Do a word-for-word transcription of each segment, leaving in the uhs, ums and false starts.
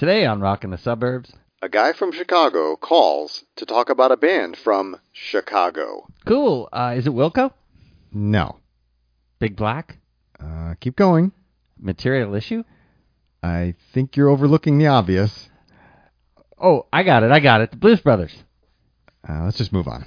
Today on Rock in the Suburbs, a guy from Chicago calls to talk about a band from Chicago. Cool. Uh, is it Wilco? No. Big Black? Uh, keep going. Material Issue? I think you're overlooking the obvious. Oh, I got it. I got it. The Blues Brothers. Uh, let's just move on.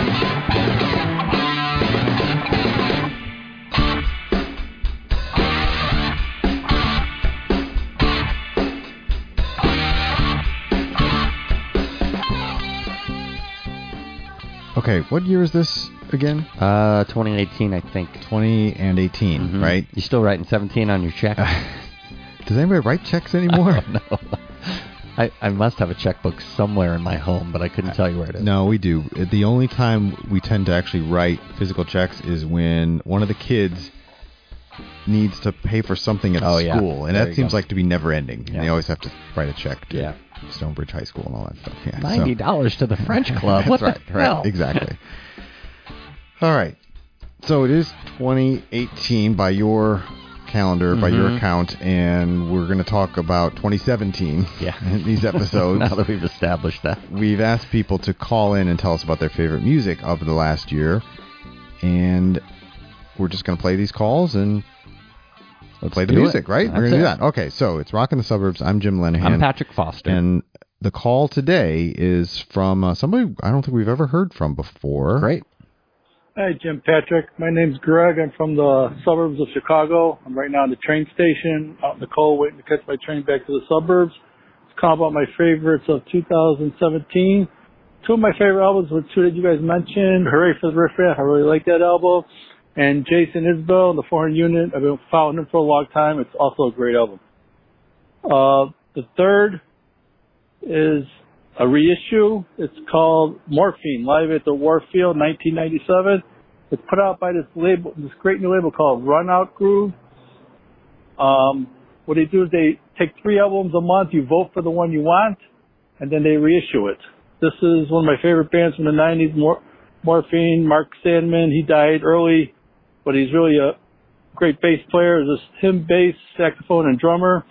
Okay, what year is this again? Uh, twenty eighteen, I think. twenty and eighteen, mm-hmm. right? You still writing seventeen on your check? Uh, does anybody write checks anymore? No. I, I must have a checkbook somewhere in my home, but I couldn't tell you where it is. No, we do. The only time we tend to actually write physical checks is when one of the kids needs to pay for something at oh, yeah. school, and there that seems go. like to be never ending. Yeah. They always have to write a check to yeah. Stonebridge High School and all that stuff. Yeah, ninety dollars so. to the French Club. What That's the right, hell? right, exactly. All right. So it is twenty eighteen by your calendar, mm-hmm. by your account, and we're going to talk about twenty seventeen yeah. in these episodes. Now that we've established that. We've asked people to call in and tell us about their favorite music of the last year, and we're just going to play these calls and Let's play the music, it. right? That's we're going to do it. that. Okay, so it's Rock in the Suburbs. I'm Jim Lenahan. I'm Patrick Foster. And the call today is from uh, somebody I don't think we've ever heard from before. Great. Hi, Jim Patrick. My name's Greg. I'm from the suburbs of Chicago. I'm right now at the train station out in the cold waiting to catch my train back to the suburbs. It's calling about my favorites of two thousand seventeen. Two of my favorite albums were two that you guys mentioned. Hooray for the Riff Raff. I really like that album. And Jason Isbell and the four hundred Unit. I've been following him for a long time. It's also a great album. Uh, the third is a reissue. It's called Morphine, live at the Warfield, nineteen ninety-seven. It's put out by this label, this great new label called Run Out Groove. Um, what they do is they take three albums a month. You vote for the one you want, and then they reissue it. This is one of my favorite bands from the nineties. Mor- Morphine, Mark Sandman. He died early, but he's really a great bass player. It's just him, bass, saxophone, and drummer.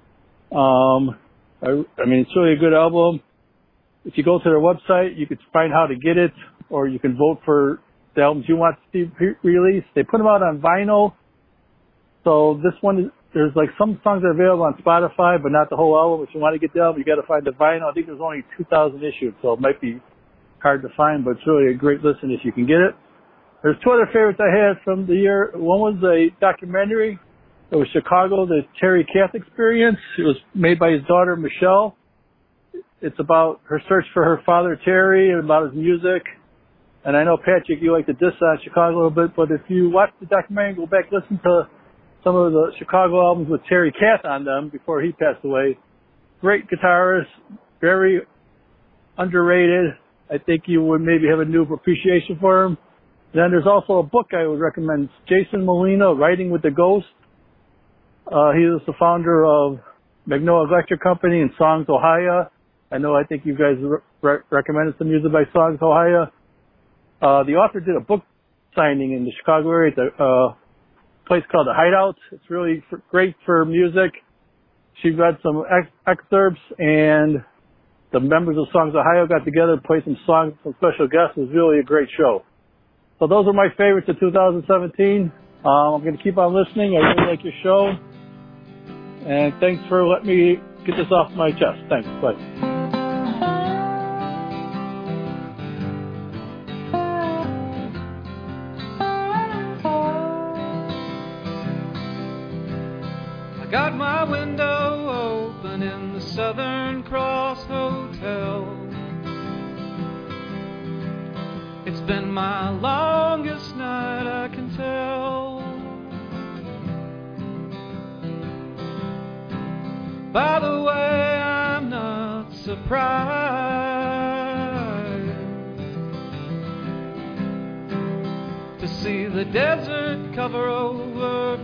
Um, I, I mean, it's really a good album. If you go to their website, you can find how to get it, or you can vote for the albums you want to see released. They put them out on vinyl. So this one, is, there's like some songs are available on Spotify, but not the whole album. If you want to get the album, you got to find the vinyl. I think there's only two thousand issued, so it might be hard to find, but it's really a great listen if you can get it. There's two other favorites I had from the year. One was a documentary. It was Chicago, the Terry Kath Experience. It was made by his daughter, Michelle. It's about her search for her father, Terry, and about his music. And I know, Patrick, you like to diss on Chicago a little bit, but if you watch the documentary and go back, listen to some of the Chicago albums with Terry Kath on them before he passed away. Great guitarist, very underrated. I think you would maybe have a new appreciation for him. Then there's also a book I would recommend. Jason Molina, Writing with the Ghost. Uh, he was the founder of Magnolia Electric Company and Songs Ohio. I know I think you guys re- recommended some music by Songs Ohio. Uh, the author did a book signing in the Chicago area at a uh, place called The Hideout. It's really for, great for music. She read some ex- excerpts, and the members of Songs Ohio got together and played some songs, some special guests. It was really a great show. So those are my favorites of two thousand seventeen. Um, I'm going to keep on listening. I really like your show. And thanks for letting me get this off my chest. Thanks. Bye. I got my window open in the Southern Cross Hotel. It's been my longest night, I can tell. By the way, I'm not surprised to see the desert cover over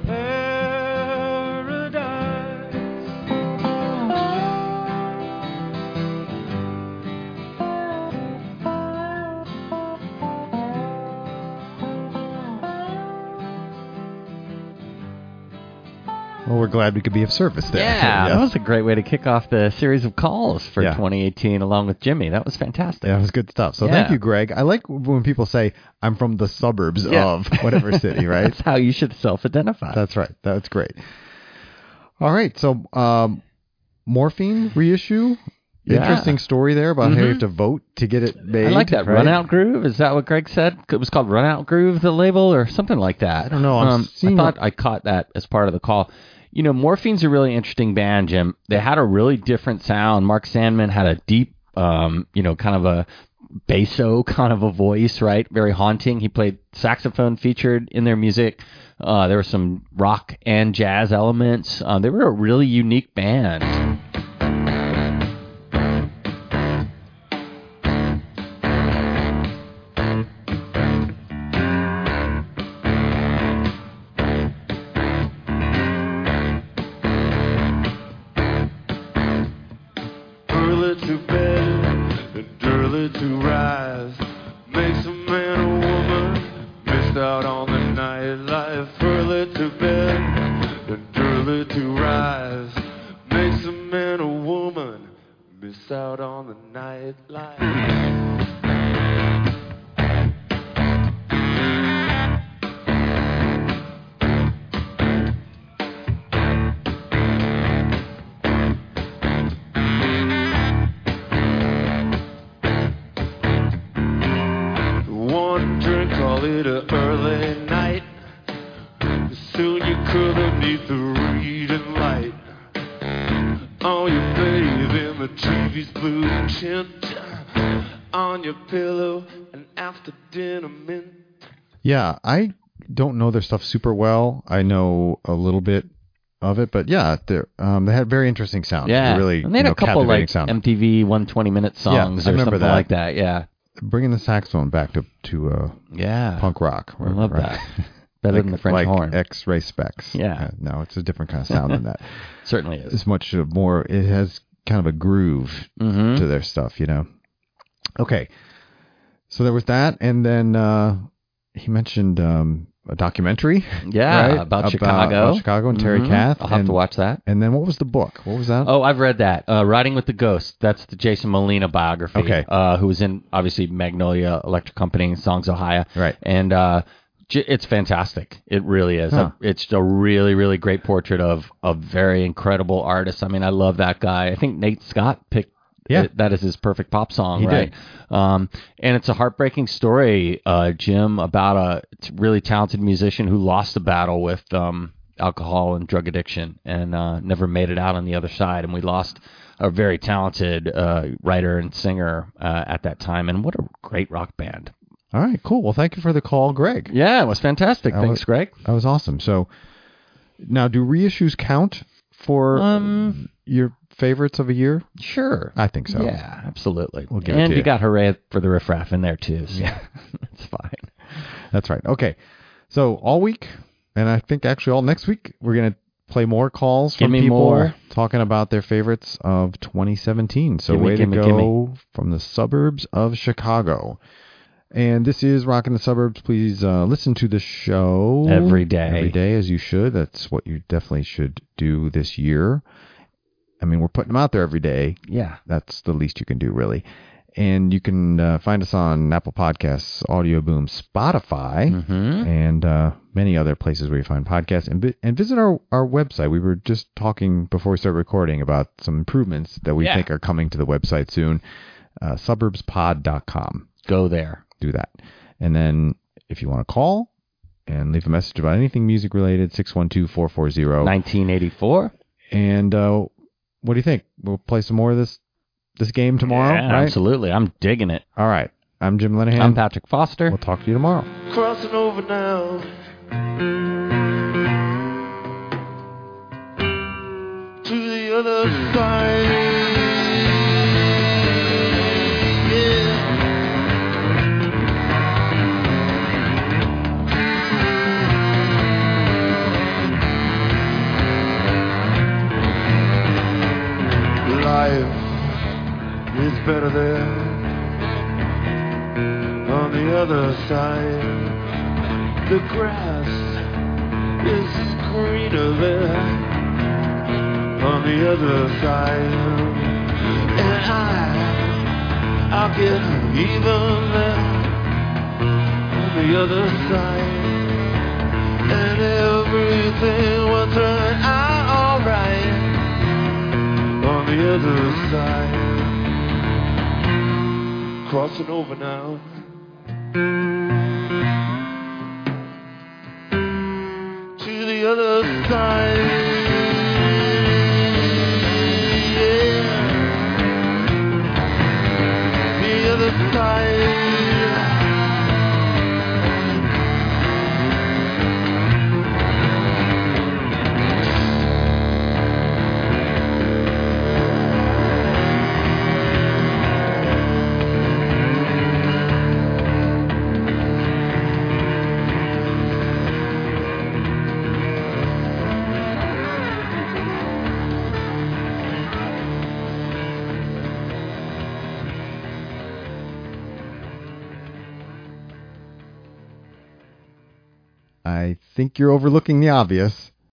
paradise. Well, we're glad we could be of service there. Yeah, Yes. that was a great way to kick off the series of calls for Yeah. twenty eighteen along with Jimmy. That was fantastic. Yeah, it was good stuff. So Yeah. thank you, Greg. I like when people say, I'm from the suburbs Yeah. of whatever city, right? That's how you should self-identify. That's right. That's great. All right. So, um, Morphine reissue. Yeah. Interesting story there about how you Mhm. have to vote to get it made. I like that. right? Run Out Groove. Is that what Greg said? It was called Run Out Groove, the label, or something like that. I don't know. I'm Um, I seeing- thought I caught that as part of the call. You know, Morphine's a really interesting band, Jim. They had a really different sound. Mark Sandman had a deep, um, you know, kind of a basso kind of a voice, right? Very haunting. He played saxophone featured in their music. Uh, there were some rock and jazz elements. Uh, they were a really unique band. Early to bed and early to rise makes a man a woman, missed out on the nightlife. Early to bed and early to rise makes a man a woman, miss out on the nightlife. One drink, call it a early night. Soon you could beneath the reading light. Oh, you bathe in the T V's blue tint. On your pillow, and after dinner mint. Yeah, I don't know their stuff super well. I know a little bit of it, but yeah, they're, um, they had very interesting sound. Yeah, really, and they had you know, a couple captivating like sound. M T V one hundred twenty minute songs I or remember something that. like that. Yeah, Bringing the saxophone back to to uh, yeah, punk rock. I love right? that. Better like, than the French like horn. X-ray specs. Yeah. Uh, no, it's a different kind of sound than that. Certainly is. It's much uh, more. It has kind of a groove Mm-hmm. to their stuff, you know. Okay, so there was that, and then uh, he mentioned um, a documentary. Yeah, right? about Chicago. about Chicago and Terry Mhm. Kath. I'll have and, to watch that. And then what was the book? What was that? Oh, I've read that. Uh, Riding with the Ghost. That's the Jason Molina biography. Okay. Uh, who was in, obviously, Magnolia Electric Company, Songs Ohio. Right. And uh, j- it's fantastic. It really is. Huh. It's a really, really great portrait of a very incredible artist. I mean, I love that guy. I think Nate Scott picked Yeah. it- that is his perfect pop song, He right? did. Um, and it's a heartbreaking story, uh, Jim, about a t- really talented musician who lost a battle with um, alcohol and drug addiction and uh, never made it out on the other side. And we lost a very talented uh, writer and singer uh, at that time. And what a great rock band. All right, cool. Well, thank you for the call, Greg. Yeah, it was fantastic. That Thanks, was- Greg. That was awesome. So now, do reissues count for Um, your favorites of a year? Sure. I think so. Yeah, absolutely. We'll give it and to you you. got Hooray for the Riffraff in there, too. So Yeah. it's fine. That's right. Okay. So all week, and I think actually all next week, we're going to play more calls Give from me people more. talking about their favorites of twenty seventeen. So Gimme, way gimme, to go gimme. from the suburbs of Chicago. And this is Rockin' the Suburbs. Please uh, listen to the show Every day. Every day, as you should. That's what you definitely should do this year. I mean, we're putting them out there every day. Yeah. That's the least you can do, really. And you can uh, find us on Apple Podcasts, Audio Boom, Spotify, Mm-hmm. and uh, many other places where you find podcasts. And, vi- and visit our, our website. We were just talking before we started recording about some improvements that we Yeah. think are coming to the website soon. Uh, suburbs pod dot com. Go there. Do that. And then if you want to call and leave a message about anything music related, six one two, four four zero. nineteen eighty-four. And uh, what do you think? We'll play some more of this this game tomorrow, Yeah, right? absolutely. I'm digging it. All right. I'm Jim Linehan. I'm Patrick Foster. We'll talk to you tomorrow. Crossing over now to the other side. Yeah. Life is better there on the other side. The grass is greener there. on the other side. And I, I'll get even there on the other side. And everything will turn out alright on the other side. Crossing over now. To the other side. Yeah. The other side. I think you're overlooking the obvious.